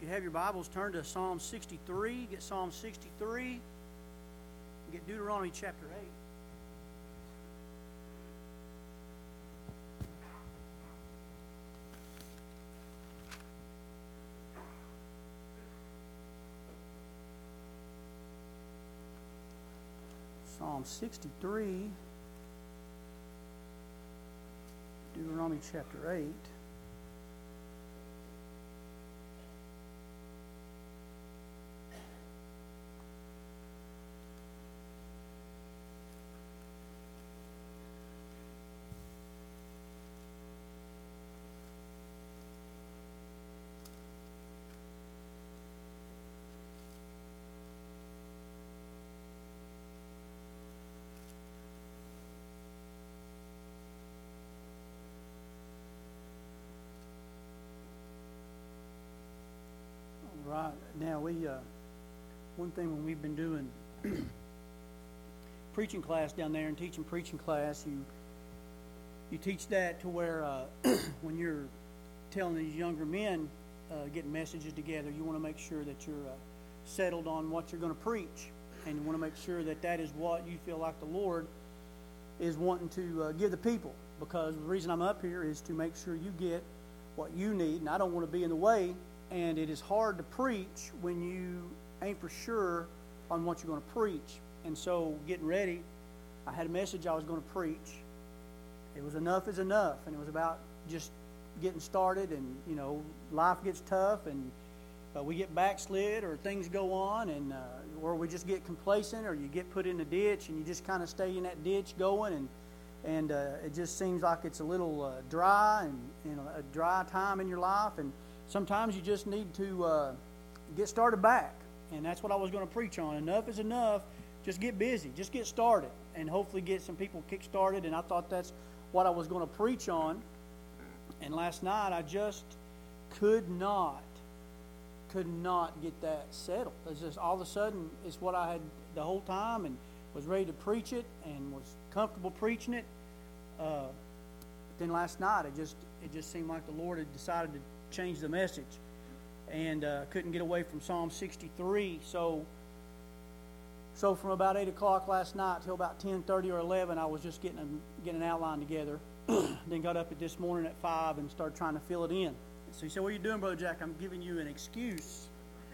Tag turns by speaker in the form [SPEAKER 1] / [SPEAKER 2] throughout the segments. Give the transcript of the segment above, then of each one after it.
[SPEAKER 1] you have your Bibles, turn to Psalm 63. Get Psalm 63. Get Deuteronomy chapter 8. Psalm 63, Deuteronomy chapter 8. Right now, one thing when we've been doing preaching class down there and teaching preaching class, you teach that to where when you're telling these younger men getting messages together, you want to make sure that you're settled on what you're going to preach, and you want to make sure that that is what you feel like the Lord is wanting to give the people. Because the reason I'm up here is to make sure you get what you need, and I don't want to be in the way. And it is hard to preach when you ain't for sure on what you're going to preach. And so, getting ready, I had a message I was going to preach. It was enough is enough, and it was about just getting started. And life gets tough, and we get backslid, or things go on, and or we just get complacent, or you get put in a ditch, and you just kind of stay in that ditch going, and it just seems like it's a little dry, and a dry time in your life, and sometimes you just need to get started back. And that's what I was going to preach on. Enough is enough. Just get busy. Just get started. And hopefully get some people kick-started. And I thought that's what I was going to preach on. And last night I just could not get that settled. It's just all of a sudden it's what I had the whole time and was ready to preach it and was comfortable preaching it. Then last night it just seemed like the Lord had decided to change the message, and couldn't get away from Psalm 63. So from about 8 o'clock last night till about 10:30 or 11, I was just getting an outline together. Then got up at this morning at 5 and started trying to fill it in. So you said, "What are you doing, Brother Jack?" "I'm giving you an excuse."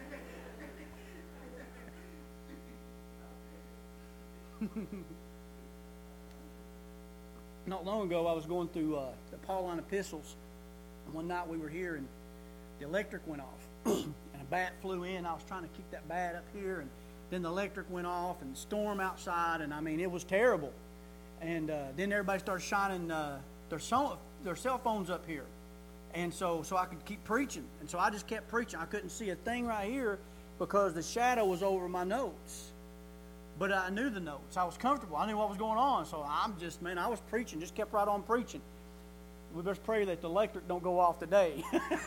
[SPEAKER 1] Not long ago, I was going through the Pauline epistles. And one night we were here, and the electric went off, and a bat flew in. I was trying to keep that bat up here, and then the electric went off, and storm outside, and I mean, it was terrible. And then everybody started shining their cell phones up here, and so I could keep preaching. And so I just kept preaching. I couldn't see a thing right here because the shadow was over my notes. But I knew the notes. I was comfortable. I knew what was going on. So I was preaching, just kept right on preaching. We best pray that the electric don't go off today.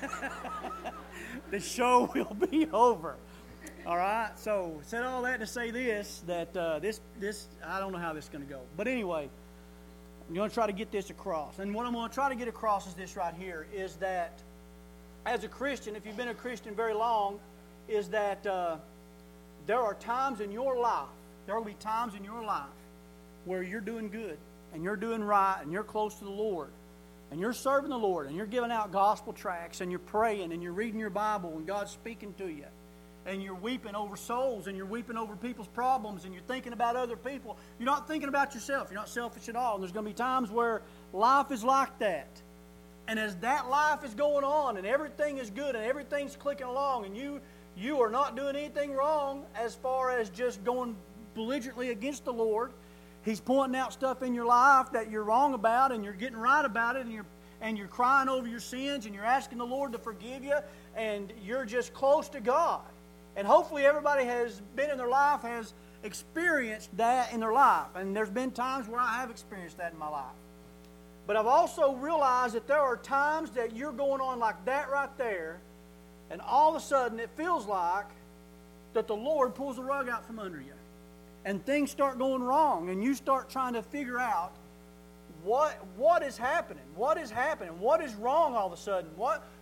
[SPEAKER 1] The show will be over. All right. So said all that to say this, that this I don't know how this is going to go. But anyway, I'm going to try to get this across. And what I'm going to try to get across is this right here, is that as a Christian, if you've been a Christian very long, is that there are times in your life, there will be times in your life where you're doing good and you're doing right and you're close to the Lord. And you're serving the Lord, and you're giving out gospel tracts, and you're praying, and you're reading your Bible, and God's speaking to you. And you're weeping over souls, and you're weeping over people's problems, and you're thinking about other people. You're not thinking about yourself. You're not selfish at all. And there's going to be times where life is like that. And as that life is going on, and everything is good, and everything's clicking along, and you are not doing anything wrong as far as just going belligerently against the Lord, He's pointing out stuff in your life that you're wrong about, and you're getting right about it, and you're crying over your sins, and you're asking the Lord to forgive you, and you're just close to God. And hopefully everybody has been in their life, has experienced that in their life. And there's been times where I have experienced that in my life. But I've also realized that there are times that you're going on like that right there, and all of a sudden it feels like that the Lord pulls the rug out from under you. And things start going wrong, and you start trying to figure out what is happening. What is happening? What is wrong all of a sudden?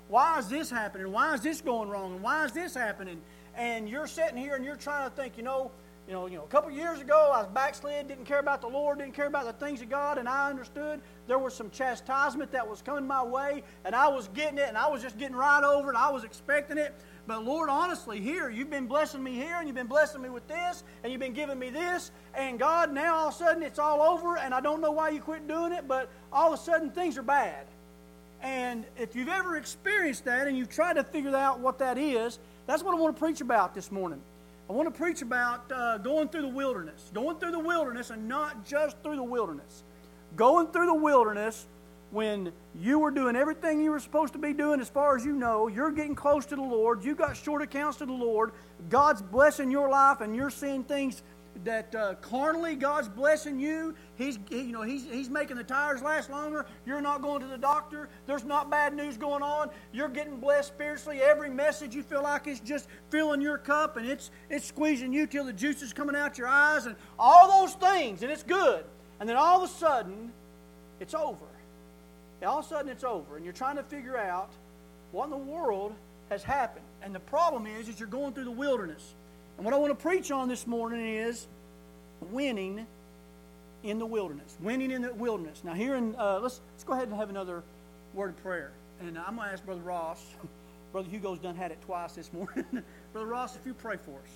[SPEAKER 1] why is this happening? Why is this going wrong? And why is this happening? And you're sitting here and you're trying to think, a couple of years ago I was backslid, didn't care about the Lord, didn't care about the things of God, and I understood there was some chastisement that was coming my way, and I was getting it, and I was just getting right over it, I was expecting it. But Lord, honestly, here, you've been blessing me here, and you've been blessing me with this, and you've been giving me this, and God, now all of a sudden it's all over, and I don't know why you quit doing it, but all of a sudden things are bad. And if you've ever experienced that, and you've tried to figure out what that is, that's what I want to preach about this morning. I want to preach about going through the wilderness. Going through the wilderness, and not just through the wilderness. Going through the wilderness when you were doing everything you were supposed to be doing as far as you know. You're getting close to the Lord. You got short accounts to the Lord. God's blessing your life, and you're seeing things that carnally God's blessing you. He's making the tires last longer. You're not going to the doctor. There's not bad news going on. You're getting blessed spiritually. Every message you feel like it's just filling your cup, and it's squeezing you till the juice is coming out your eyes, and all those things, and it's good. And then all of a sudden, it's over. And all of a sudden, it's over, and you're trying to figure out what in the world has happened. And the problem is you're going through the wilderness. And what I want to preach on this morning is winning in the wilderness. Winning in the wilderness. Now here let's go ahead and have another word of prayer. And I'm going to ask Brother Ross. Brother Hugo's done had it twice this morning. Brother Ross, if you pray for us.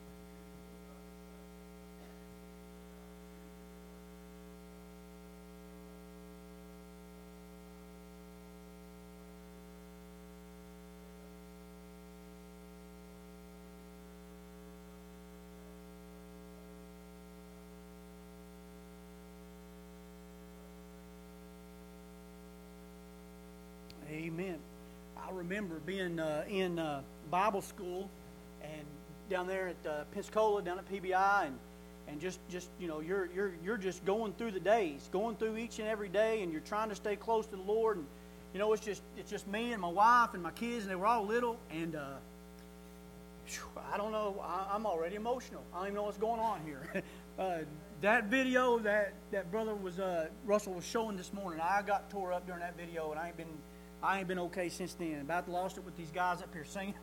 [SPEAKER 1] Amen. I remember being in Bible school and down there at Pensacola, down at PBI, and just you're just going through the days, going through each and every day, and you're trying to stay close to the Lord. And it's just me and my wife and my kids, and they were all little. And I don't know, I'm already emotional. I don't even know what's going on here. That video that brother Russell was showing this morning, I got tore up during that video, and I ain't been okay since then. About lost it with these guys up here singing.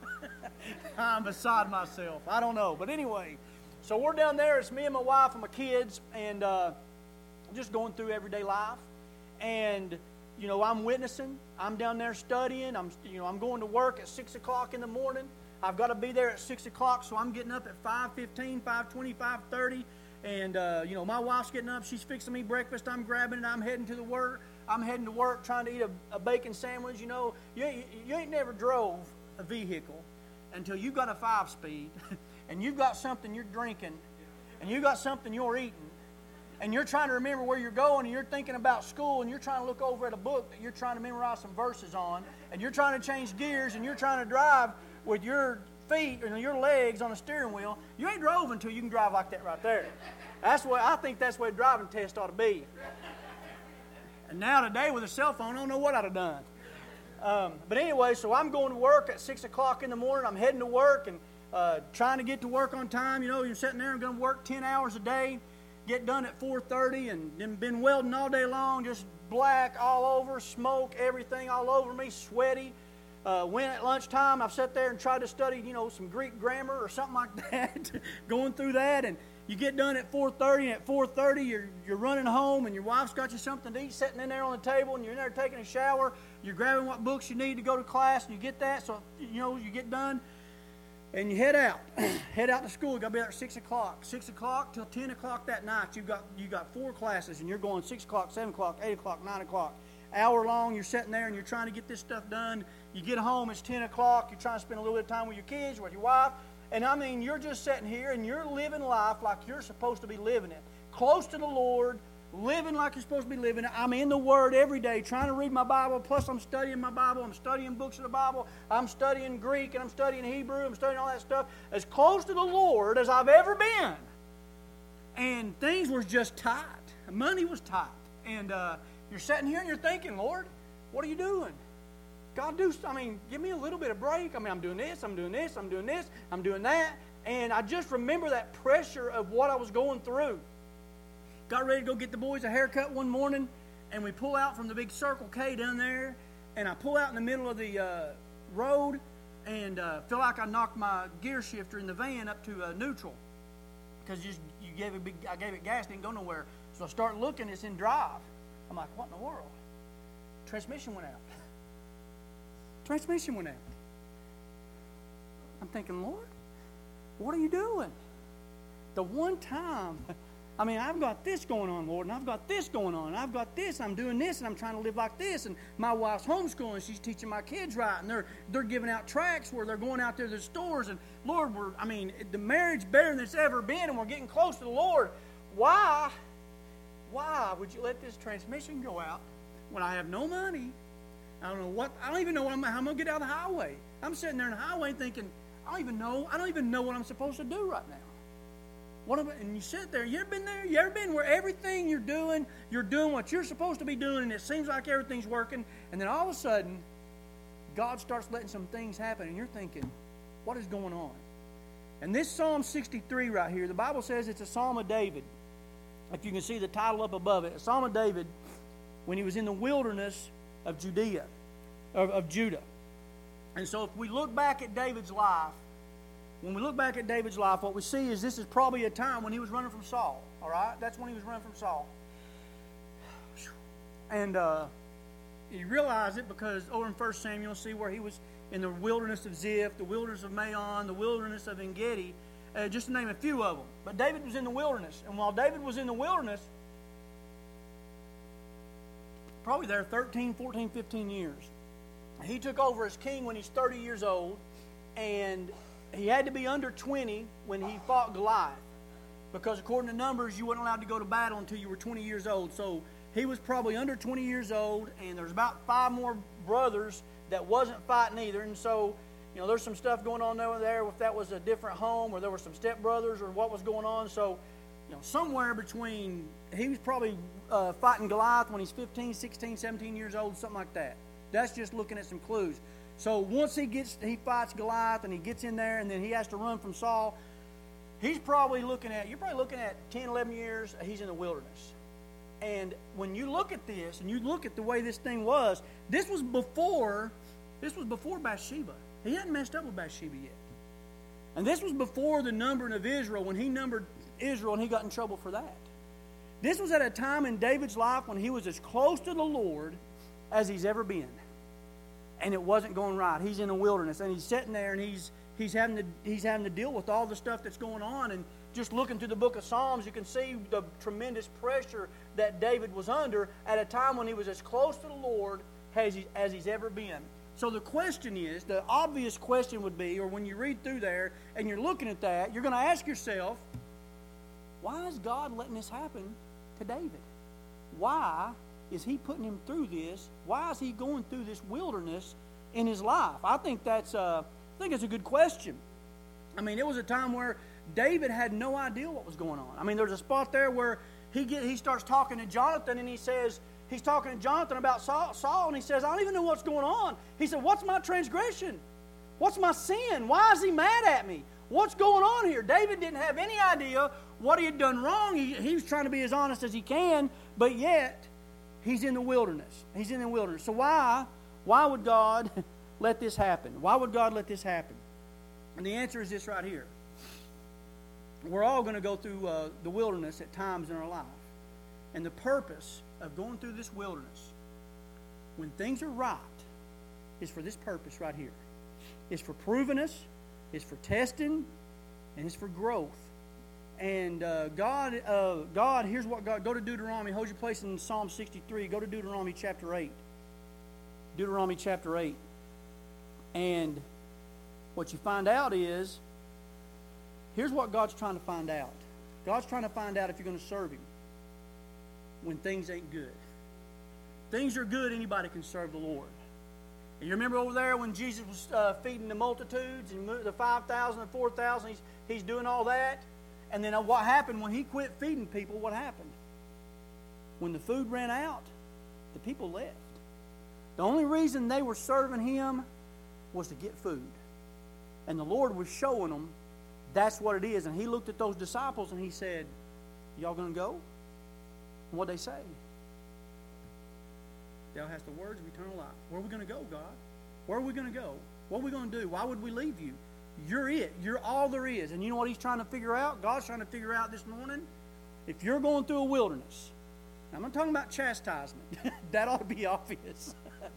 [SPEAKER 1] I'm beside myself. I don't know. But anyway, so we're down there. It's me and my wife and my kids, and just going through everyday life. And, I'm witnessing. I'm down there studying. I'm going to work at 6 o'clock in the morning. I've got to be there at 6 o'clock, so I'm getting up at 5:15, 5:20, 5:30. And, my wife's getting up. She's fixing me breakfast. I'm grabbing it. I'm heading to work. Trying to eat a bacon sandwich. You ain't never drove a vehicle until you got a 5-speed and you've got something you're drinking and you got something you're eating and you're trying to remember where you're going and you're thinking about school and you're trying to look over at a book that you're trying to memorize some verses on and you're trying to change gears and you're trying to drive with your feet and your legs on a steering wheel. You ain't drove until you can drive like that right there. I think that's the way a driving test ought to be. And now today with a cell phone, I don't know what I'd have done. But anyway, so I'm going to work at 6 o'clock in the morning. I'm heading to work and trying to get to work on time. You're sitting there and going to work 10 hours a day, get done at 4:30, and then been welding all day long, just black all over, smoke, everything all over me, sweaty. When at lunchtime, I've sat there and tried to study, some Greek grammar or something like that, going through that, and you get done at 4:30, and at 4:30 you're running home, and your wife's got you something to eat sitting in there on the table, and you're in there taking a shower. You're grabbing what books you need to go to class, and you get that. So you get done, and you head out. Head out to school. You got to be there at 6 o'clock. 6 o'clock till 10 o'clock that night. You got 4 classes, and you're going 6 o'clock, 7 o'clock, 8 o'clock, 9 o'clock. Hour long. You're sitting there, and you're trying to get this stuff done. You get home. It's 10 o'clock. You're trying to spend a little bit of time with your kids, with your wife. And I mean, you're just sitting here and you're living life like you're supposed to be living it. Close to the Lord, living like you're supposed to be living it. I'm in the Word every day, trying to read my Bible. Plus, I'm studying my Bible. I'm studying books of the Bible. I'm studying Greek and I'm studying Hebrew. I'm studying all that stuff. As close to the Lord as I've ever been. And things were just tight. Money was tight. And you're sitting here and you're thinking, Lord, what are you doing? God, give me a little bit of break. I'm doing this, I'm doing this, I'm doing this, I'm doing that. And I just remember that pressure of what I was going through. Got ready to go get the boys a haircut one morning, and we pull out from the big Circle K down there, and I pull out in the middle of the road and feel like I knocked my gear shifter in the van up to neutral because I gave it gas, didn't go nowhere. So I start looking, it's in drive. I'm like, what in the world? Transmission went out. Transmission went out. I'm thinking, Lord, what are you doing? The one time, I mean, I've got this going on, Lord, and I've got this going on, and I've got this, and I'm doing this, and I'm trying to live like this, and my wife's homeschooling, she's teaching my kids right, and they're giving out tracts where they're going out there to the stores, and Lord, the marriage better than it's ever been, and we're getting close to the Lord. Why would you let this transmission go out when I have no money? I don't even know how I'm going to get out of the highway. I'm sitting there in the highway thinking, I don't even know what I'm supposed to do right now. And you sit there, you ever been there? You ever been where everything you're doing what you're supposed to be doing, and it seems like everything's working, and then all of a sudden, God starts letting some things happen, and you're thinking, what is going on? And this Psalm 63 right here, the Bible says it's a Psalm of David. If you can see the title up above it, a Psalm of David when he was in the wilderness of Judah. And so if we look back at David's life, what we see is this is probably a time when he was running from Saul. All right? That's when he was running from Saul. And you realize it because over in 1 Samuel, see where he was in the wilderness of Ziph, the wilderness of Maon, the wilderness of En-Gedi, just to name a few of them. But David was in the wilderness. And while David was in the wilderness, probably there 13, 14, 15 years, he took over as king when he's 30 years old, and he had to be under 20 when he fought Goliath, because according to Numbers, you weren't allowed to go to battle until you were 20 years old. So he was probably under 20 years old, and there's about 5 more brothers that wasn't fighting either. And so, there's some stuff going on over there, if that was a different home, or there were some stepbrothers, or what was going on. So, somewhere between, he was probably fighting Goliath when he's 15, 16, 17 years old, something like that. That's just looking at some clues. So once he fights Goliath and he gets in there and then he has to run from Saul, you're probably looking at 10, 11 years he's in the wilderness. And when you look at this and you look at the way this thing was, this was before Bathsheba. He hadn't messed up with Bathsheba yet. And this was before the numbering of Israel, when he numbered Israel and he got in trouble for that. This was at a time in David's life when he was as close to the Lord as he's ever been. And it wasn't going right. He's in the wilderness, and he's sitting there, and he's having to deal with all the stuff that's going on. And just looking through the book of Psalms, you can see the tremendous pressure that David was under at a time when he was as close to the Lord as he's ever been. So the question is, the obvious question would be, or when you read through there and you're looking at that, you're going to ask yourself, why is God letting this happen to David? Why is he putting him through this? Why is he going through this wilderness in his life? I think it's a good question. I mean, it was a time where David had no idea what was going on. I mean, there's a spot there where he starts talking to Jonathan, and he's talking to Jonathan about Saul, and he says, I don't even know what's going on. He said, what's my transgression? What's my sin? Why is he mad at me? What's going on here? David didn't have any idea what he had done wrong. He was trying to be as honest as he can, but yet he's in the wilderness. He's in the wilderness. So why would God let this happen? Why would God let this happen? And the answer is this right here. We're all going to go through the wilderness at times in our life. And the purpose of going through this wilderness, when things are right, is for this purpose right here. It's for proving us, it's for testing, and it's for growth. And God, here's what God, go to Deuteronomy, hold your place in Psalm 63, go to Deuteronomy chapter 8. Deuteronomy chapter 8. And what you find out is, here's what God's trying to find out. God's trying to find out if you're going to serve Him when things ain't good. Things are good, anybody can serve the Lord. And you remember over there when Jesus was feeding the multitudes and the 5,000 and 4,000, he's doing all that. And then what happened when he quit feeding people? What happened? When the food ran out, the people left. The only reason they were serving him was to get food. And the Lord was showing them that's what it is. And he looked at those disciples and he said, y'all going to go? And what'd they say? Thou hast the words of eternal life. Where are we going to go, God? Where are we going to go? What are we going to do? Why would we leave you? You're it. You're all there is. And you know what He's trying to figure out? God's trying to figure out this morning. If you're going through a wilderness, I'm not talking about chastisement. That ought to be obvious.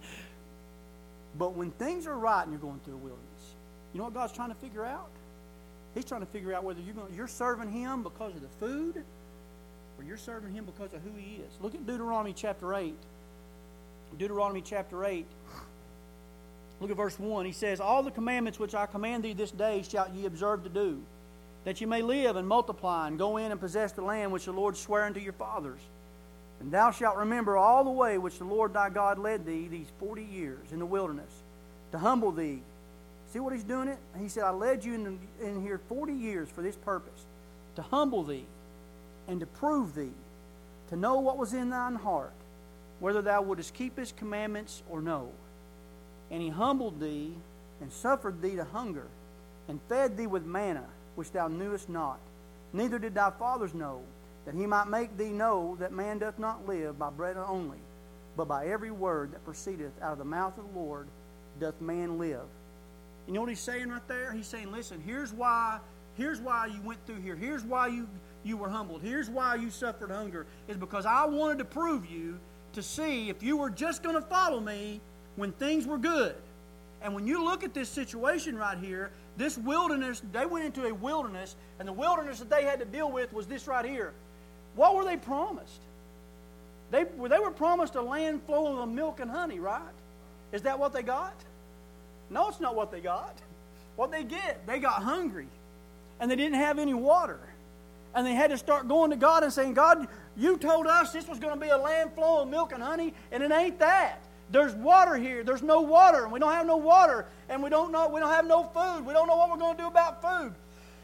[SPEAKER 1] But when things are right and you're going through a wilderness, you know what God's trying to figure out? He's trying to figure out whether you're serving Him because of the food or you're serving Him because of who He is. Look at Deuteronomy chapter 8. Deuteronomy chapter 8. Look at verse 1. He says, All the commandments which I command thee this day shalt ye observe to do, that ye may live and multiply, and go in and possess the land which the Lord sware unto your fathers. And thou shalt remember all the way which the Lord thy God led thee these 40 years in the wilderness, to humble thee. See what He's doing it? He said, I led you in here 40 years for this purpose, to humble thee, and to prove thee, to know what was in thine heart, whether thou wouldest keep His commandments or no. And He humbled thee, and suffered thee to hunger, and fed thee with manna, which thou knewest not, neither did thy fathers know, that He might make thee know that man doth not live by bread only, but by every word that proceedeth out of the mouth of the Lord doth man live. You know what He's saying right there? He's saying, listen, here's why you went through here. Here's why you were humbled. Here's why you suffered hunger. Is because I wanted to prove you to see if you were just going to follow me when things were good. And when you look at this situation right here, this wilderness, they went into a wilderness, and the wilderness that they had to deal with was this right here. What were they promised? They were promised a land flowing with milk and honey, right? Is that what they got? No, it's not what they got. What they got hungry, and they didn't have any water. And they had to start going to God and saying, God, you told us this was going to be a land flowing with milk and honey, and it ain't that. There's water here. There's no water, and we don't have no water, and we don't have no food. We don't know what we're going to do about food.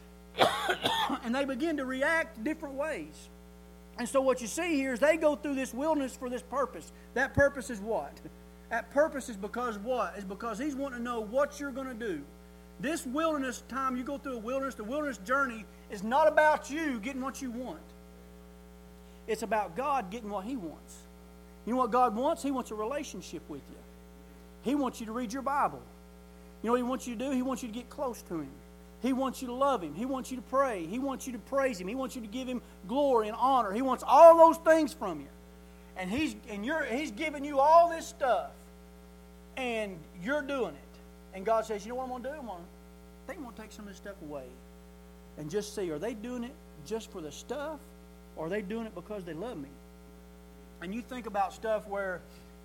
[SPEAKER 1] And they begin to react different ways. And so what you see here is they go through this wilderness for this purpose. That purpose is what? That purpose is because what? Is because He's wanting to know what you're going to do. This wilderness time, you go through a wilderness, the wilderness journey is not about you getting what you want. It's about God getting what He wants. You know what God wants? He wants a relationship with you. He wants you to read your Bible. You know what He wants you to do? He wants you to get close to Him. He wants you to love Him. He wants you to pray. He wants you to praise Him. He wants you to give Him glory and honor. He wants all those things from you. And He's giving you all this stuff, and you're doing it. And God says, you know what I'm going to do? I think I'm going to take some of this stuff away and just see, are they doing it just for the stuff, or are they doing it because they love me? And you think about stuff where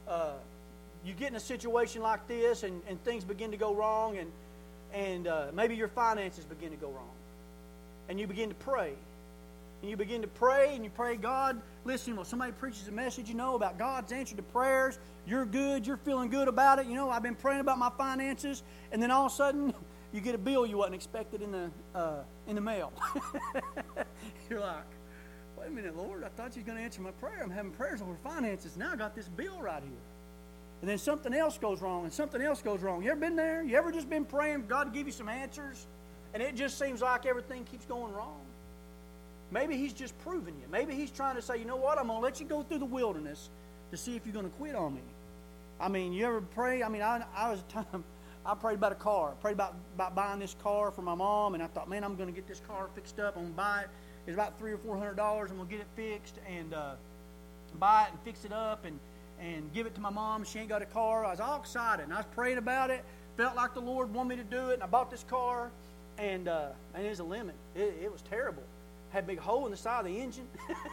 [SPEAKER 1] you get in a situation like this, and things begin to go wrong, and maybe your finances begin to go wrong. And you begin to pray. And you begin to pray, and you pray, God, listen, when somebody preaches a message, about God's answer to prayers, you're good, you're feeling good about it. I've been praying about my finances, and then all of a sudden, you get a bill you wasn't expected in the mail. You're like, wait a minute, Lord, I thought you were going to answer my prayer. I'm having prayers over finances. Now I got this bill right here. And then something else goes wrong, and something else goes wrong. You ever been there? You ever just been praying for God to give you some answers, and it just seems like everything keeps going wrong? Maybe He's just proving you. Maybe He's trying to say, you know what, I'm going to let you go through the wilderness to see if you're going to quit on me. I mean, you ever pray? I mean, I was a time, I prayed about a car. I prayed about buying this car for my mom, and I thought, man, I'm going to get this car fixed up. I'm going to buy it. It's about $300 or $400. I'm going to get it fixed and buy it and fix it up and give it to my mom. She ain't got a car. I was all excited, and I was praying about it. Felt like the Lord wanted me to do it, and I bought this car, and it was a lemon. It was terrible. Had a big hole in the side of the engine.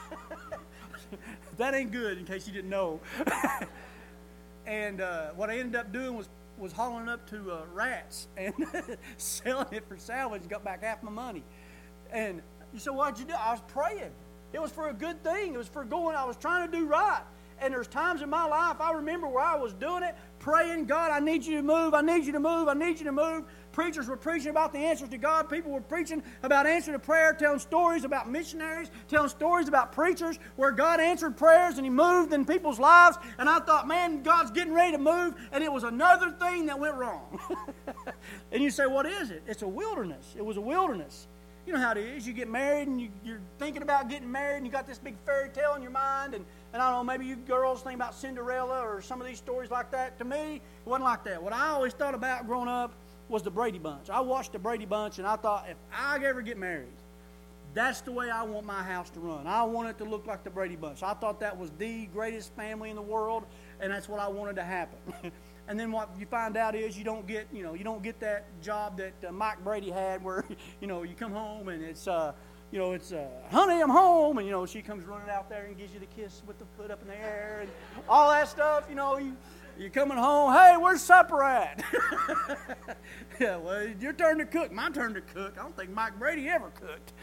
[SPEAKER 1] That ain't good, in case you didn't know. And what I ended up doing was hauling it up to Rats and selling it for salvage and got back half my money. And you said, what'd you do? I was praying. It was for a good thing. It was for going. I was trying to do right. And there's times in my life I remember where I was doing it, praying, God, I need you to move. I need you to move. I need you to move. Preachers were preaching about the answers to God. People were preaching about answer to prayer, telling stories about missionaries, telling stories about preachers where God answered prayers and He moved in people's lives. And I thought, man, God's getting ready to move. And it was another thing that went wrong. And you say, what is it? It's a wilderness. It was a wilderness. You know how it is. You get married and you're thinking about getting married and you got this big fairy tale in your mind and And I don't know, maybe you girls think about Cinderella or some of these stories like that. To me, it wasn't like that. What I always thought about growing up was the Brady Bunch. I watched the Brady Bunch, and I thought, if I ever get married, that's the way I want my house to run. I want it to look like the Brady Bunch. I thought that was the greatest family in the world, and that's what I wanted to happen. And then what you find out is you don't get that job that Mike Brady had, where you come home and it's honey, I'm home, and she comes running out there and gives you the kiss with the foot up in the air and all that stuff. You're coming home. Hey, where's supper at? Yeah, well, your turn to cook. My turn to cook. I don't think Mike Brady ever cooked.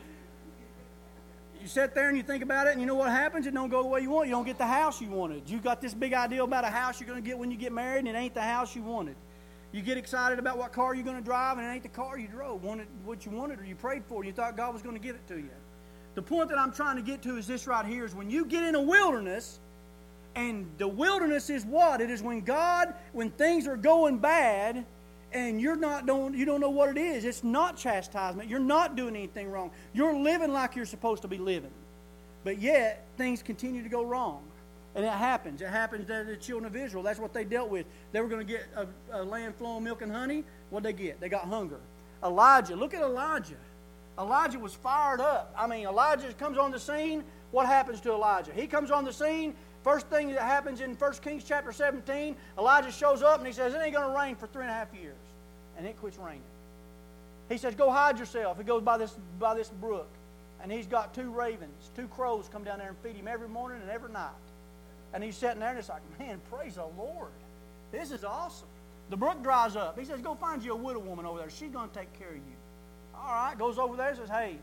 [SPEAKER 1] You sit there and you think about it, and you know what happens? It don't go the way you want. You don't get the house you wanted. You got this big idea about a house you're going to get when you get married, and it ain't the house you wanted. You get excited about what car you're going to drive, and it ain't the car you drove. What you wanted or you prayed for, and you thought God was going to give it to you. The point that I'm trying to get to is this right here, is when you get in a wilderness, and the wilderness is what? It is when things are going bad, and you don't know what it is. It's not chastisement. You're not doing anything wrong. You're living like you're supposed to be living. But yet, things continue to go wrong. And it happens. It happens to the children of Israel. That's what they dealt with. They were going to get a land flowing milk and honey. What'd they get? They got hunger. Elijah. Look at Elijah. Elijah was fired up. Elijah comes on the scene. What happens to Elijah? He comes on the scene. First thing that happens in 1 Kings chapter 17, Elijah shows up and he says, it ain't going to rain for 3.5 years. And it quits raining. He says, go hide yourself. He goes by this brook. And he's got 2 ravens, 2 crows come down there and feed him every morning and every night. And he's sitting there and it's like, man, praise the Lord. This is awesome. The brook dries up. He says, go find you a widow woman over there. She's going to take care of you. All right, goes over there and says, hey,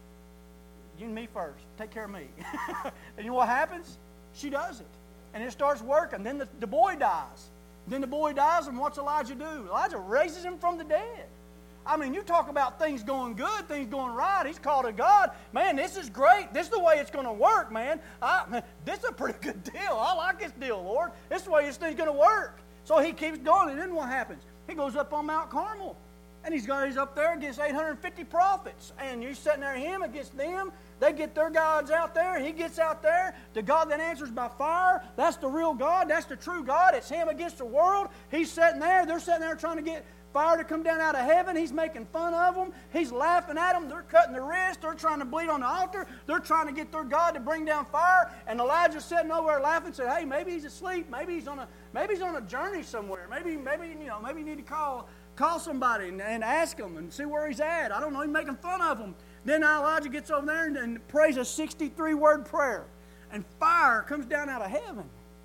[SPEAKER 1] you and me first. Take care of me. And you know what happens? She does it. And it starts working. Then the boy dies. Then the boy dies, and what's Elijah do? Elijah raises him from the dead. You talk about things going good, things going right. He's called to God. Man, this is great. This is the way it's going to work, man. This is a pretty good deal. I like this deal, Lord. This is the way this thing's going to work. So he keeps going, and then what happens? He goes up on Mount Carmel, and he's up there against 850 prophets, and you're sitting there, him against them. They get their gods out there. He gets out there. The God that answers by fire, that's the real God. That's the true God. It's him against the world. He's sitting there. They're sitting there trying to get fire to come down out of heaven. He's making fun of them. He's laughing at them. They're cutting their wrists. They're trying to bleed on the altar. They're trying to get their God to bring down fire. And Elijah's sitting over there laughing and said, hey, maybe he's asleep. Maybe he's on a journey somewhere. Maybe you need to call somebody and ask him and see where he's at. I don't know. He's making fun of them. Then Elijah gets over there and prays a 63-word prayer. And fire comes down out of heaven.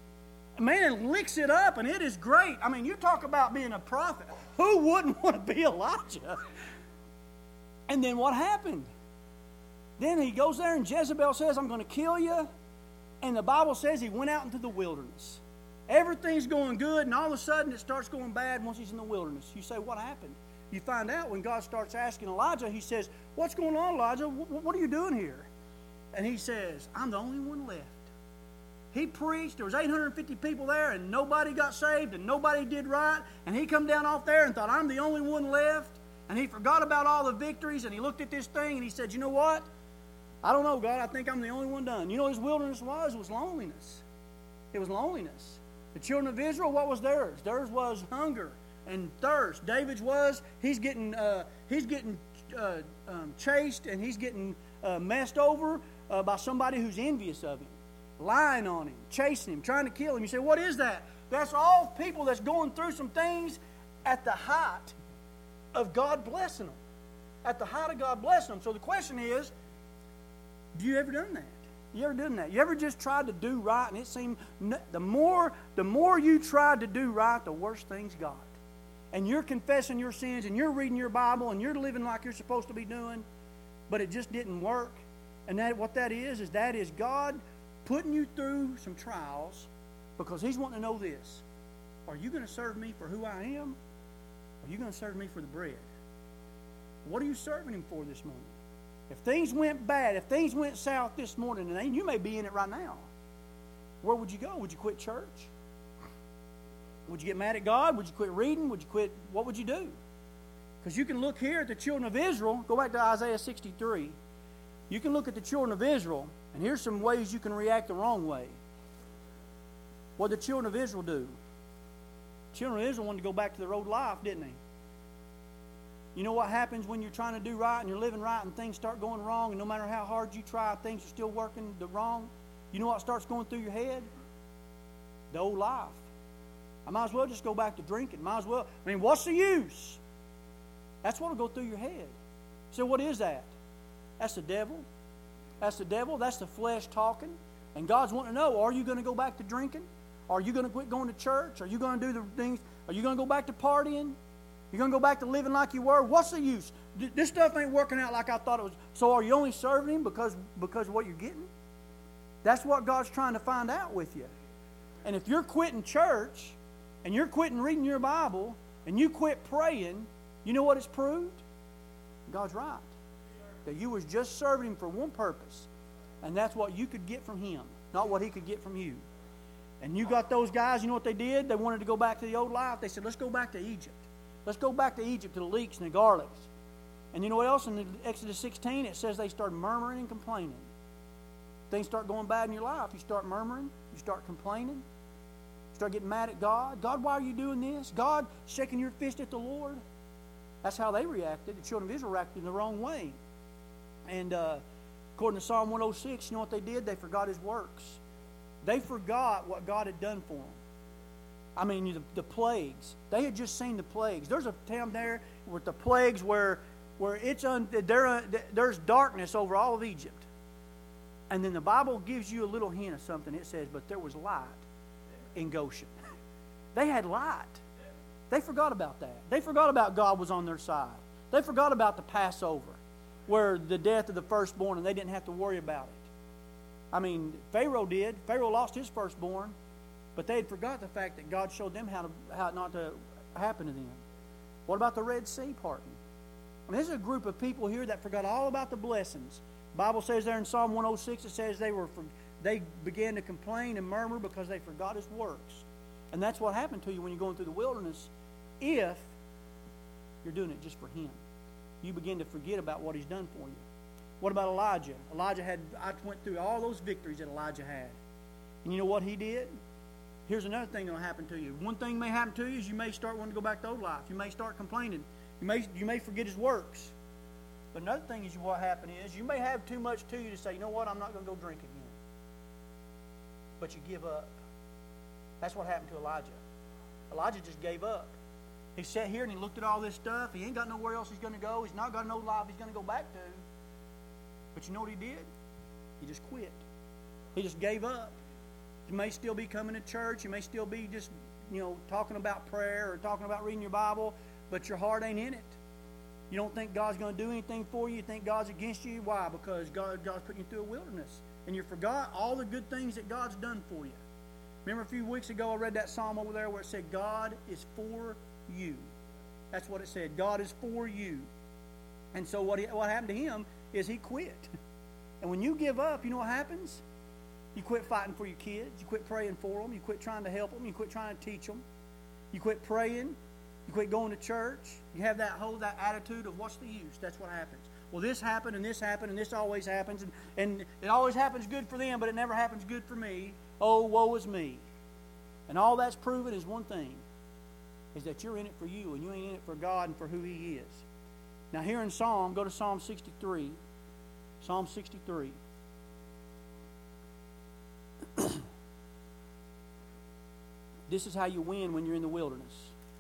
[SPEAKER 1] Man, licks it up, and it is great. You talk about being a prophet. Who wouldn't want to be Elijah? And then what happened? Then he goes there, and Jezebel says, I'm going to kill you. And the Bible says he went out into the wilderness. Everything's going good, and all of a sudden it starts going bad once he's in the wilderness. You say, what happened? You find out when God starts asking Elijah, he says, what's going on, Elijah? What are you doing here? And he says, I'm the only one left. He preached. There was 850 people there, and nobody got saved, and nobody did right. And he come down off there and thought, I'm the only one left. And he forgot about all the victories, and he looked at this thing, and he said, you know what? I don't know, God. I think I'm the only one done. You know what his wilderness was? It was loneliness. It was loneliness. The children of Israel, what was theirs? Theirs was hunger and thirst. David's was, he's getting chased, and he's getting messed over by somebody who's envious of him, lying on him, chasing him, trying to kill him. You say, what is that? That's all people that's going through some things at the height of God blessing them. At the height of God blessing them. So the question is, do you ever done that? You ever done that? You ever just tried to do right, and it seemed the more you tried to do right, the worse things got. And you're confessing your sins, and you're reading your Bible, and you're living like you're supposed to be doing, but it just didn't work. And what that is God putting you through some trials because he's wanting to know this. Are you going to serve me for who I am? Or are you going to serve me for the bread? What are you serving him for this morning? If things went bad, if things went south this morning, and you may be in it right now, where would you go? Would you quit church? Would you get mad at God? Would you quit reading? Would you quit? What would you do? Because you can look here at the children of Israel. Go back to Isaiah 63. You can look at the children of Israel, and here's some ways you can react the wrong way. What did the children of Israel do? The children of Israel wanted to go back to their old life, didn't they? You know what happens when you're trying to do right and you're living right and things start going wrong, and no matter how hard you try, things are still working the wrong? You know what starts going through your head? The old life. I might as well just go back to drinking. Might as well. I mean, what's the use? That's what will go through your head. So what is that? That's the devil. That's the devil. That's the flesh talking. And God's wanting to know, are you going to go back to drinking? Are you going to quit going to church? Are you going to do the things? Are you going to go back to partying? You're going to go back to living like you were? What's the use? This stuff ain't working out like I thought it was. So are you only serving Him because of what you're getting? That's what God's trying to find out with you. And if you're quitting church and you're quitting reading your Bible and you quit praying, you know what it's proved? God's right. That you was just serving Him for one purpose. And that's what you could get from Him, not what He could get from you. And you got those guys, you know what they did? They wanted to go back to the old life. They said, let's go back to Egypt. Let's go back to Egypt, to the leeks and the garlics. And you know what else? In Exodus 16, it says they started murmuring and complaining. Things start going bad in your life. You start murmuring. You start complaining. You start getting mad at God. God, why are you doing this? God, shaking your fist at the Lord. That's how they reacted. The children of Israel reacted in the wrong way. And according to Psalm 106, you know what they did? They forgot His works. They forgot what God had done for them. I mean, the plagues. They had just seen the plagues. There's a town there with the plagues where there's darkness over all of Egypt. And then the Bible gives you a little hint of something. It says, but there was light in Goshen. They had light. They forgot about that. They forgot about God was on their side. They forgot about the Passover, where the death of the firstborn, and they didn't have to worry about it. I mean, Pharaoh did. Pharaoh lost his firstborn, but they had forgot the fact that God showed them how it not to happen to them. What about the Red Sea parting? I mean, there's a group of people here that forgot all about the blessings. The Bible says there in Psalm 106, it says they began to complain and murmur because they forgot His works. And that's what happened to you when you're going through the wilderness, if you're doing it just for Him. You begin to forget about what He's done for you. What about Elijah? I went through all those victories that Elijah had. And you know what he did? Here's another thing that will happen to you. One thing may happen to you is you may start wanting to go back to old life. You may start complaining. You may forget His works. But another thing is what happened is you may have too much to you to say, you know what, I'm not going to go drink again. But you give up. That's what happened to Elijah. Elijah just gave up. He sat here and he looked at all this stuff. He ain't got nowhere else he's going to go. He's not got no life he's going to go back to. But you know what he did? He just quit. He just gave up. You may still be coming to church. You may still be just, talking about prayer or talking about reading your Bible, but your heart ain't in it. You don't think God's going to do anything for you. You think God's against you. Why? Because God's putting you through a wilderness. And you forgot all the good things that God's done for you. Remember a few weeks ago I read that psalm over there where it said, God is for you. That's what it said. God is for you. And so what happened to him is he quit. And when you give up, you know what happens? You quit fighting for your kids. You quit praying for them. You quit trying to help them. You quit trying to teach them. You quit praying. You quit going to church. You have that attitude of what's the use? That's what happens. Well, this happened and this always happens. And it always happens good for them, but it never happens good for me. Oh, woe is me. And all that's proven is one thing, is that you're in it for you and you ain't in it for God and for who He is. Now here in Psalm, go to Psalm 63. Psalm 63. This is how you win when you're in the wilderness.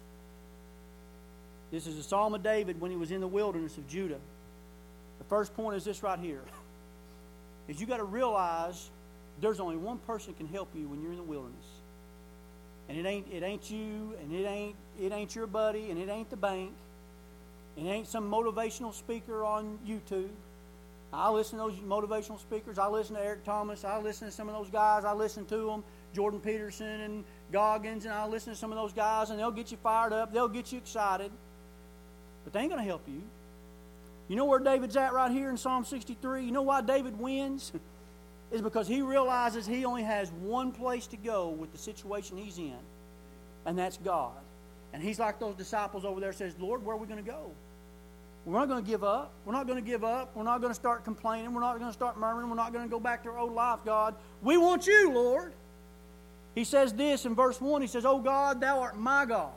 [SPEAKER 1] This is a Psalm of David when he was in the wilderness of Judah. The first point is this right here. Is you got to realize there's only one person can help you when you're in the wilderness. And it ain't you, and it ain't your buddy, and it ain't the bank. It ain't some motivational speaker on YouTube. I listen to those motivational speakers. I listen to Eric Thomas. I listen to some of those guys. I listen to them, Jordan Peterson and Goggins, and I listen to some of those guys, and they'll get you fired up. They'll get you excited. But they ain't going to help you. You know where David's at right here in Psalm 63? You know why David wins? Is because he realizes he only has one place to go with the situation he's in, and that's God. And he's like those disciples over there says, Lord, where are we going to go? We're not going to give up. We're not going to give up. We're not going to start complaining. We're not going to start murmuring. We're not going to go back to our old life, God. We want you, Lord. He says this in verse 1. He says, O God, thou art my God.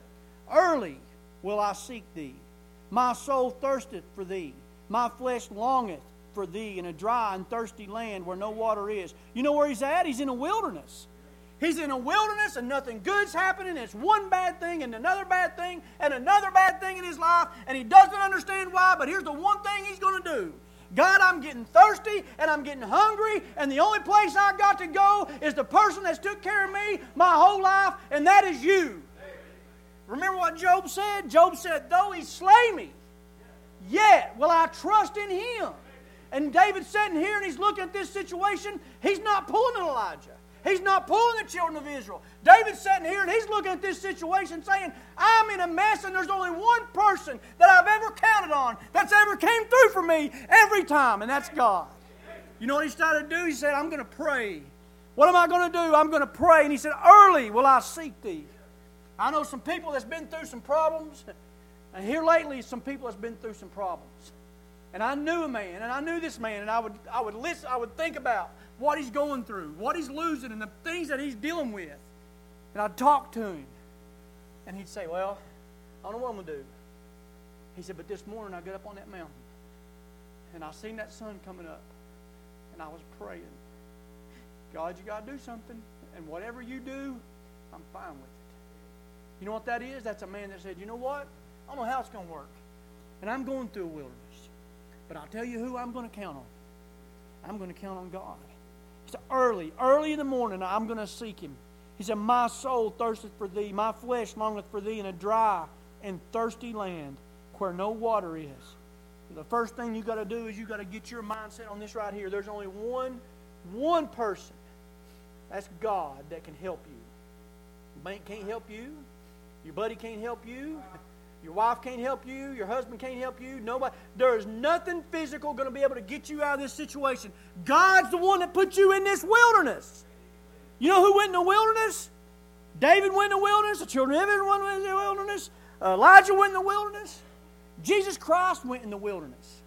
[SPEAKER 1] Early will I seek thee. My soul thirsteth for thee. My flesh longeth for thee in a dry and thirsty land where no water is. You know where he's at? He's in a wilderness. He's in a wilderness and nothing good's happening. It's one bad thing and another bad thing and another bad thing in his life. And he doesn't understand why, but here's the one thing he's going to do. God, I'm getting thirsty and I'm getting hungry, and the only place I got to go is the person that's took care of me my whole life, and that is you. Remember what Job said? Job said, though he slay me, yet will I trust in him. And David's sitting here and he's looking at this situation. He's not pulling an Elijah. He's not pulling the children of Israel. David's sitting here and he's looking at this situation saying, I'm in a mess and there's only one person that I've ever counted on that's ever came through for me every time, and that's God. You know what he started to do? He said, I'm going to pray. What am I going to do? I'm going to pray. And he said, early will I seek thee. I know some people that's been through some problems, and here lately some people that's been through some problems. And I knew a man, and I knew this man, and I would listen, I would think about what he's going through, what he's losing, and the things that he's dealing with. And I'd talk to him. And he'd say, well, I don't know what I'm going to do. He said, but this morning I got up on that mountain, and I seen that sun coming up, and I was praying. God, you got to do something, and whatever you do, I'm fine with it. You know what that is? That's a man that said, you know what? I don't know how it's going to work. And I'm going through a wilderness. But I'll tell you who I'm going to count on. I'm going to count on God. He said, early in the morning, I'm going to seek him. He said, my soul thirsteth for thee. My flesh longeth for thee in a dry and thirsty land where no water is. The first thing you got to do is you got to get your mindset on this right here. There's only one person. That's God that can help you. Your bank can't help you. Your buddy can't help you. Your wife can't help you. Your husband can't help you. Nobody. There is nothing physical going to be able to get you out of this situation. God's the one that put you in this wilderness. You know who went in the wilderness? David went in the wilderness. The children of Israel went in the wilderness. Elijah went in the wilderness. Jesus Christ went in the wilderness.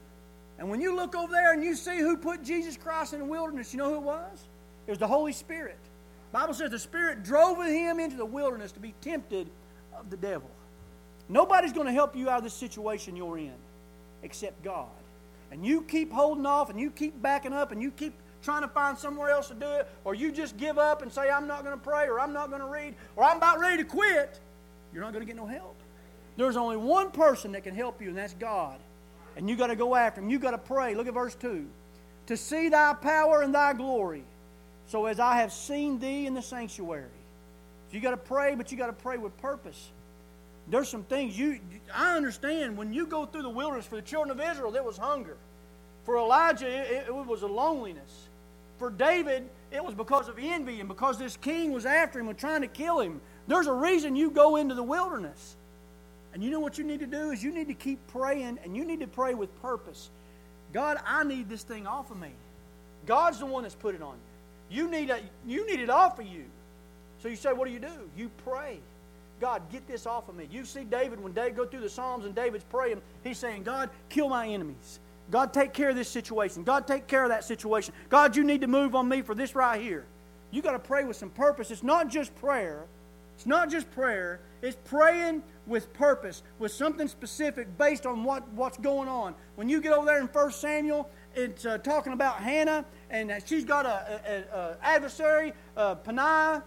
[SPEAKER 1] And when you look over there and you see who put Jesus Christ in the wilderness, you know who it was? It was the Holy Spirit. The Bible says the Spirit drove him into the wilderness to be tempted of the devil. Nobody's going to help you out of this situation you're in except God. And you keep holding off and you keep backing up and you keep trying to find somewhere else to do it, or you just give up and say, I'm not going to pray, or I'm not going to read, or I'm about ready to quit, you're not going to get no help. There's only one person that can help you, and that's God. And you got to go after him. You got to pray. Look at verse 2. To see thy power and thy glory, so as I have seen thee in the sanctuary. So you got to pray, but you got to pray with purpose. There's some things I understand when you go through the wilderness. For the children of Israel, there was hunger. For Elijah, it was a loneliness. For David, it was because of envy and because this king was after him and trying to kill him. There's a reason you go into the wilderness. And you know what you need to do is you need to keep praying, and you need to pray with purpose. God, I need this thing off of me. God's the one that's put it on you. You need it off of you. So you say, what do? You pray. God, get this off of me. You see David, when David go through the Psalms and David's praying, he's saying, God, kill my enemies. God, take care of this situation. God, take care of that situation. God, you need to move on me for this right here. You got to pray with some purpose. It's not just prayer. It's not just prayer. It's praying with purpose, with something specific based on what's going on. When you get over there in 1 Samuel, it's talking about Hannah, and she's got an adversary, Peninnah,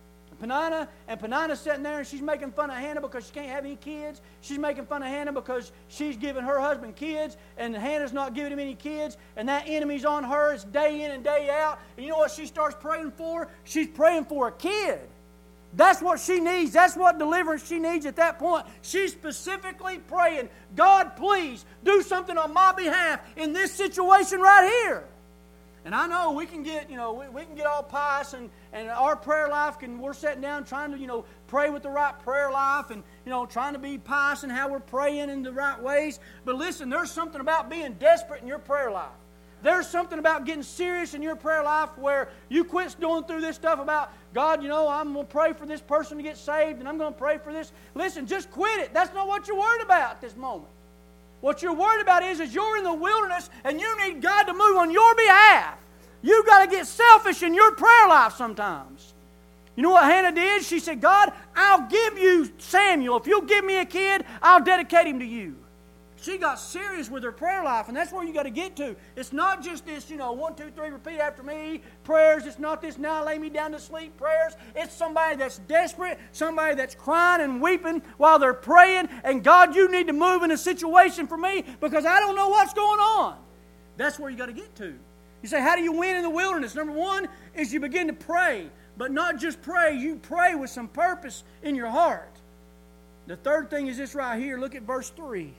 [SPEAKER 1] and Peninnah's sitting there and she's making fun of Hannah because she can't have any kids. She's making fun of Hannah because she's giving her husband kids and Hannah's not giving him any kids, and that enemy's on her. It's day in and day out. And you know what she starts praying for? She's praying for a kid. That's what she needs. That's what deliverance she needs at that point. She's specifically praying, God, please do something on my behalf in this situation right here. And I know we can get, we can get all pious and our prayer life we're sitting down trying to, pray with the right prayer life and, trying to be pious in how we're praying in the right ways. But listen, there's something about being desperate in your prayer life. There's something about getting serious in your prayer life where you quit going through this stuff about, God, I'm going to pray for this person to get saved and I'm going to pray for this. Listen, just quit it. That's not what you're worried about at this moment. What you're worried about is you're in the wilderness and you need God to move on your behalf. You've got to get selfish in your prayer life sometimes. You know what Hannah did? She said, God, I'll give you Samuel. If you'll give me a kid, I'll dedicate him to you. She got serious with her prayer life, and that's where you got to get to. It's not just this, 1, 2, 3, repeat after me prayers. It's not this now lay me down to sleep prayers. It's somebody that's desperate, somebody that's crying and weeping while they're praying. And God, you need to move in a situation for me because I don't know what's going on. That's where you got to get to. You say, how do you win in the wilderness? Number one is you begin to pray. But not just pray, you pray with some purpose in your heart. The third thing is this right here. Look at verse 3.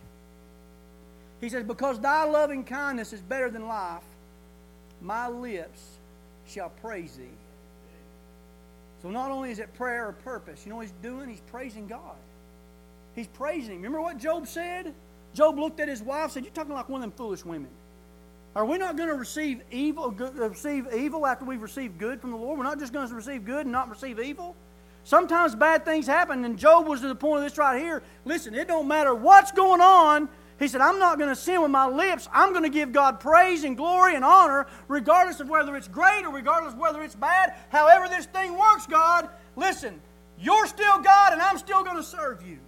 [SPEAKER 1] He says, because thy loving kindness is better than life, my lips shall praise thee. So not only is it prayer or purpose, you know what he's doing? He's praising God. He's praising Him. Remember what Job said? Job looked at his wife and said, you're talking like one of them foolish women. Are we not going to receive evil after we've received good from the Lord? We're not just going to receive good and not receive evil? Sometimes bad things happen, and Job was to the point of this right here. Listen, it don't matter what's going on. He said, I'm not going to sin with my lips. I'm going to give God praise and glory and honor, regardless of whether it's great or regardless of whether it's bad. However this thing works, God, listen, you're still God and I'm still going to serve you.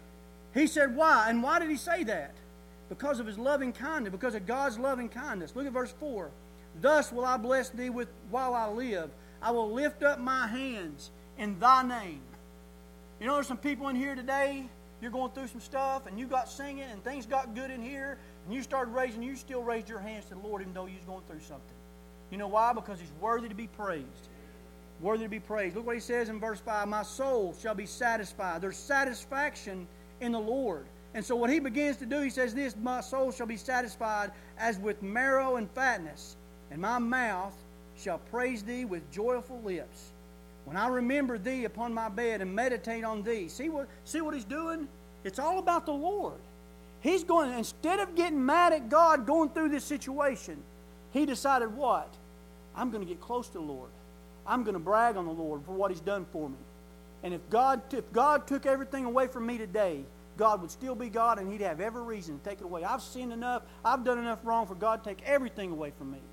[SPEAKER 1] He said, why? And why did he say that? Because of His loving kindness, because of God's loving kindness. Look at verse 4. Thus will I bless thee while I live. I will lift up my hands in thy name. You know, there's some people in here today, you're going through some stuff, and you got singing, and things got good in here, and you still raised your hands to the Lord even though you was going through something. You know why? Because He's worthy to be praised. Worthy to be praised. Look what He says in verse 5. My soul shall be satisfied. There's satisfaction in the Lord. And so what he begins to do, he says this, my soul shall be satisfied as with marrow and fatness, and my mouth shall praise thee with joyful lips. When I remember thee upon my bed and meditate on thee. See what he's doing? It's all about the Lord. He's going, instead of getting mad at God going through this situation, he decided what? I'm going to get close to the Lord. I'm going to brag on the Lord for what He's done for me. And if God took everything away from me today, God would still be God and He'd have every reason to take it away. I've sinned enough. I've done enough wrong for God to take everything away from me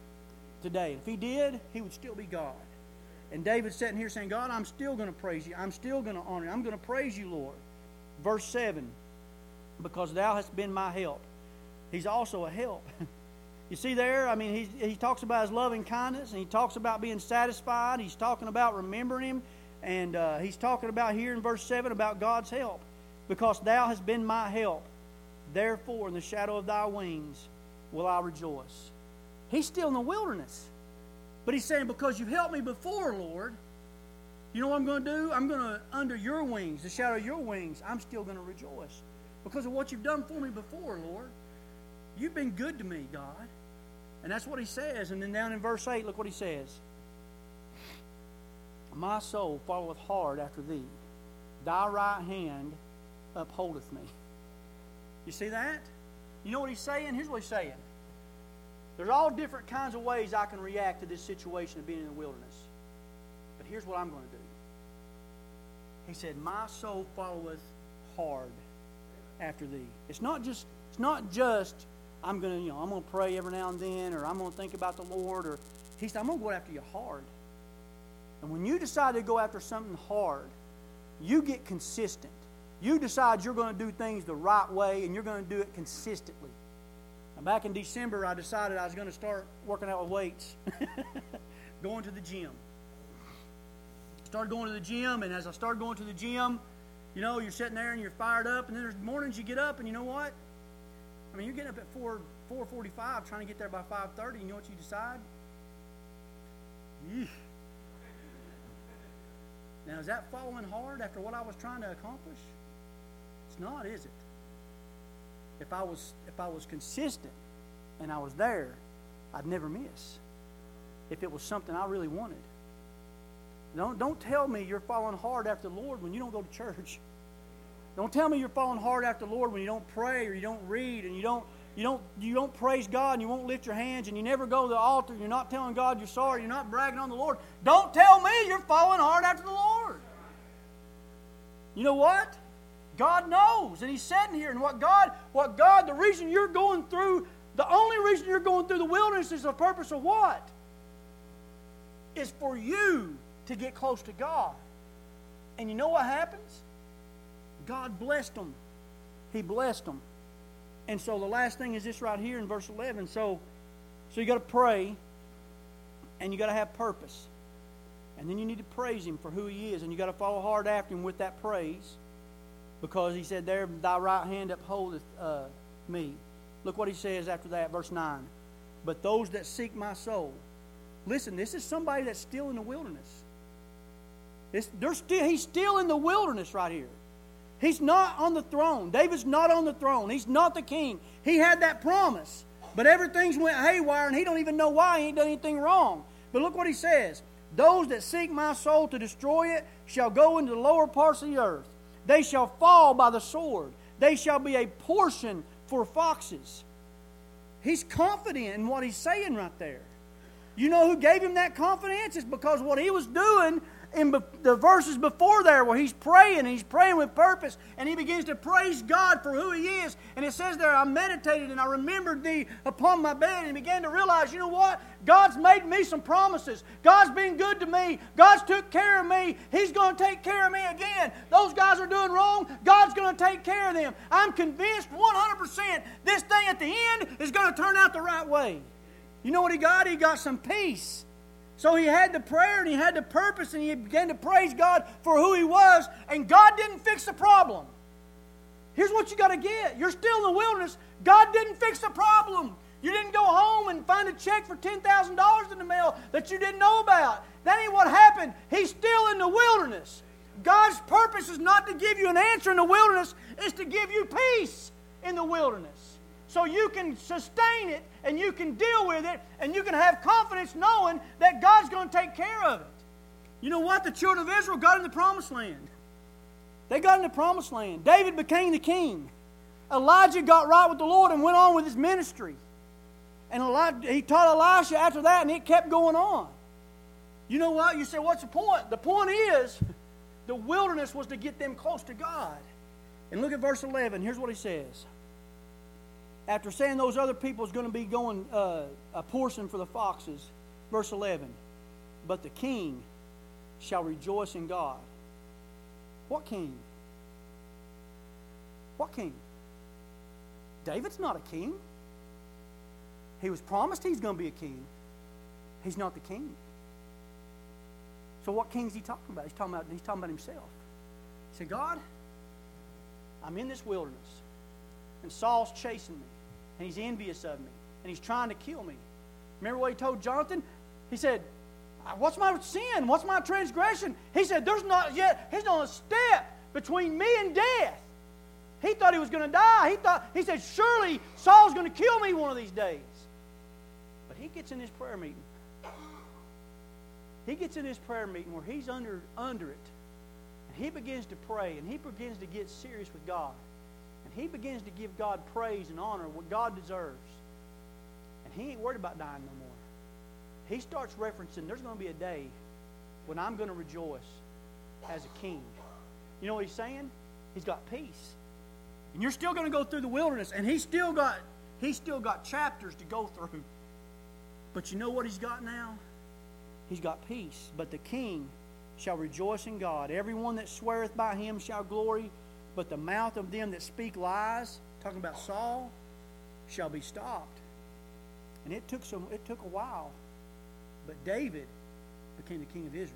[SPEAKER 1] today. If He did, He would still be God. And David's sitting here saying, God, I'm still going to praise you. I'm still going to honor you. I'm going to praise you, Lord. Verse 7, because thou hast been my help. He's also a help. You see there, I mean, he talks about His loving kindness, and he talks about being satisfied. He's talking about remembering Him. And he's talking about here in verse 7 about God's help. Because thou hast been my help, therefore in the shadow of thy wings will I rejoice. He's still in the wilderness. But he's saying, because you've helped me before, Lord, you know what I'm going to do? I'm going to, under your wings, the shadow of your wings, I'm still going to rejoice. Because of what you've done for me before, Lord. You've been good to me, God. And that's what he says. And then down in verse 8, look what he says. My soul followeth hard after thee. Thy right hand upholdeth me. You see that? You know what he's saying? Here's what he's saying. There's all different kinds of ways I can react to this situation of being in the wilderness. But here's what I'm going to do. He said, my soul followeth hard after thee. It's not just I'm going to pray every now and then, or I'm going to think about the Lord, or he said, I'm going to go after you hard. And when you decide to go after something hard, you get consistent. You decide you're going to do things the right way, and you're going to do it consistently. Now, back in December, I decided I was going to start working out with weights, going to the gym. Started going to the gym, and as I started going to the gym, you're sitting there and you're fired up, and then there's mornings you get up, and you know what? I mean, you're getting up at 4:45, trying to get there by 5:30. You know what you decide? Eesh. Now, is that following hard after what I was trying to accomplish? It's not, is it? If I was consistent and I was there, I'd never miss. If it was something I really wanted. Don't tell me you're following hard after the Lord when you don't go to church. Don't tell me you're following hard after the Lord when you don't pray or you don't read and you don't praise God and you won't lift your hands and you never go to the altar and you're not telling God you're sorry, you're not bragging on the Lord. Don't tell me you're following hard after the Lord. You know what? God knows, and He's sitting here. And the reason you're going through, the only reason you're going through the wilderness is the purpose of what? Is for you to get close to God. And you know what happens? God blessed them. He blessed them. And so the last thing is this right here in verse 11. So you got to pray, and you got to have purpose. And then you need to praise Him for who He is. And you got to follow hard after Him with that praise. Because He said, there thy right hand upholdeth me. Look what He says after that, verse 9. But those that seek my soul. Listen, this is somebody that's still in the wilderness. He's still in the wilderness right here. He's not on the throne. David's not on the throne. He's not the king. He had that promise. But everything's went haywire, and he don't even know why he ain't done anything wrong. But look what he says. Those that seek my soul to destroy it shall go into the lower parts of the earth. They shall fall by the sword. They shall be a portion for foxes. He's confident in what he's saying right there. You know who gave him that confidence? It's because what he was doing in the verses before there, where he's praying with purpose, and he begins to praise God for who He is. And it says there, I meditated and I remembered Thee upon my bed, and began to realize, you know what? God's made me some promises. God's been good to me. God's took care of me. He's going to take care of me again. Those guys are doing wrong. God's going to take care of them. I'm convinced 100% this thing at the end is going to turn out the right way. You know what he got? He got some peace. So he had the prayer and he had the purpose, and he began to praise God for who He was, and God didn't fix the problem. Here's what you got to get. You're still in the wilderness. God didn't fix the problem. You didn't go home and find a check for $10,000 in the mail that you didn't know about. That ain't what happened. He's still in the wilderness. God's purpose is not to give you an answer in the wilderness. It's to give you peace in the wilderness. So you can sustain it, and you can deal with it, and you can have confidence knowing that God's going to take care of it. You know what? The children of Israel got in the promised land. They got in the promised land. David became the king. Elijah got right with the Lord and went on with his ministry. And he taught Elisha after that, and it kept going on. You know what? You say, what's the point? The point is, the wilderness was to get them close to God. And look at verse 11. Here's what he says. After saying those other people is going to be going a portion for the foxes, verse 11, but the king shall rejoice in God. What king? What king? David's not a king. He was promised he's going to be a king. He's not the king. So what king is he talking about? He's talking about himself. He said, God, I'm in this wilderness, and Saul's chasing me, and he's envious of me, and he's trying to kill me. Remember what he told Jonathan? He said, what's my sin? What's my transgression? He said, there's not a step between me and death. He thought he was going to die. He said, surely Saul's going to kill me one of these days. But he gets in his prayer meeting. He gets in his prayer meeting where he's under it, and he begins to pray, and he begins to get serious with God. And he begins to give God praise and honor, what God deserves. And he ain't worried about dying no more. He starts referencing, there's going to be a day when I'm going to rejoice as a king. You know what he's saying? He's got peace. And you're still going to go through the wilderness, and he's still got chapters to go through. But you know what he's got now? He's got peace. But the king shall rejoice in God. Everyone that sweareth by him shall glory, but the mouth of them that speak lies, talking about Saul, shall be stopped. And it took a while. But David became the king of Israel.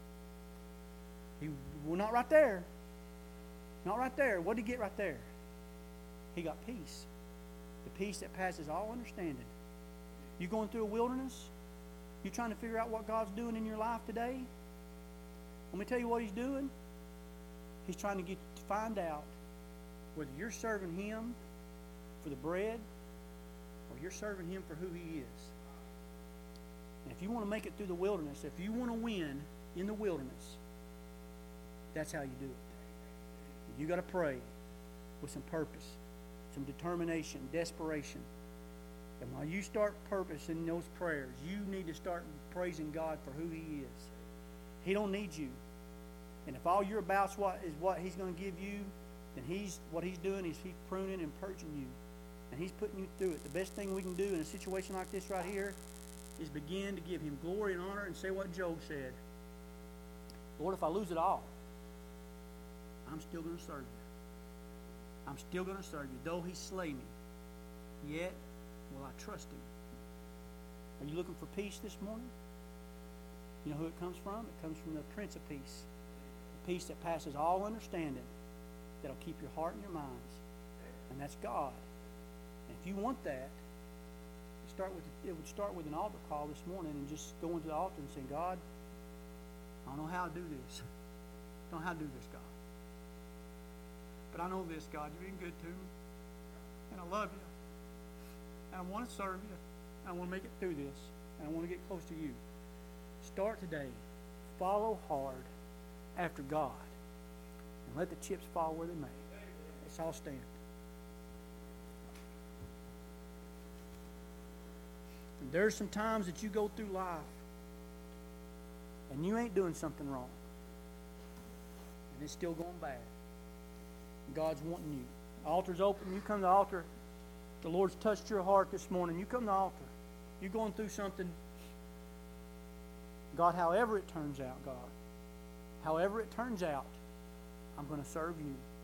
[SPEAKER 1] Not right there. Not right there. What did he get right there? He got peace. The peace that passes all understanding. You going through a wilderness? You trying to figure out what God's doing in your life today? Let me tell you what He's doing. He's trying to get you to find out whether you're serving Him for the bread or you're serving Him for who He is. And if you want to make it through the wilderness, if you want to win in the wilderness, that's how you do it. You got to pray with some purpose, some determination, desperation. And while you start purposing those prayers, you need to start praising God for who He is. He don't need you. And if all you're about is what He's going to give you, then what he's doing is he's pruning and purging you. And he's putting you through it. The best thing we can do in a situation like this right here is begin to give him glory and honor and say what Job said. Lord, if I lose it all, I'm still going to serve you. I'm still going to serve you. Though he slay me, yet will I trust him. Are you looking for peace this morning? You know who it comes from? It comes from the Prince of Peace. The peace that passes all understanding, that'll keep your heart and your minds. And that's God. And if you want that, it would start with an altar call this morning and just going to the altar and saying, God, I don't know how to do this. I don't know how to do this, God. But I know this, God, you've been good to me. And I love you. And I want to serve you. And I want to make it through this. And I want to get close to you. Start today. Follow hard after God. And let the chips fall where they may. Let's all stand. And there's some times that you go through life and you ain't doing something wrong. And it's still going bad. And God's wanting you. The altar's open. You come to the altar. The Lord's touched your heart this morning. You come to the altar. You're going through something. God, however it turns out, God, however it turns out, I'm going to serve you.